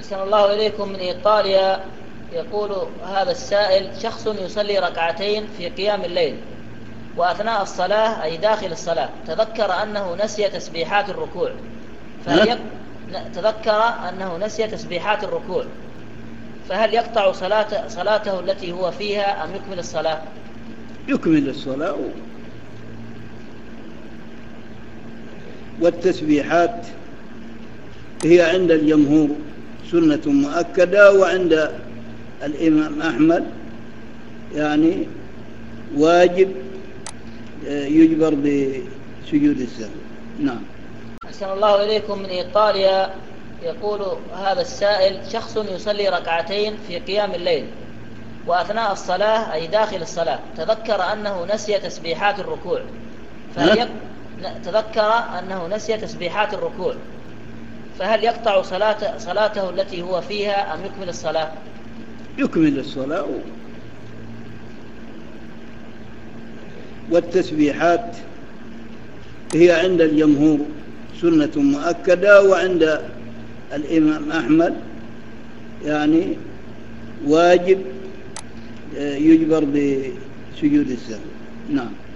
أحسن الله إليكم من إيطاليا. يقول هذا السائل: شخص يصلي ركعتين في قيام الليل، وأثناء الصلاة أي داخل الصلاة تذكر أنه نسي تسبيحات الركوع، فهل يقطع صلاته التي هو فيها أم يكمل الصلاة؟ يكمل الصلاة. والتسبيحات هي عند الجمهور سنة مؤكدة، وعند الإمام أحمد يعني واجب يجبر بسجود السهو. نعم. أحسن الله إليكم من إيطاليا. يقول هذا السائل: شخص يصلي ركعتين في قيام الليل، وأثناء الصلاة أي داخل الصلاة تذكر أنه نسي تسبيحات الركوع، فهل يقطع صلاته التي هو فيها أم يكمل الصلاة؟ يكمل الصلاة. والتسبيحات هي عند الجمهور سنة مؤكدة، وعند الإمام أحمد يعني واجب يجبر بسجود السهو. نعم.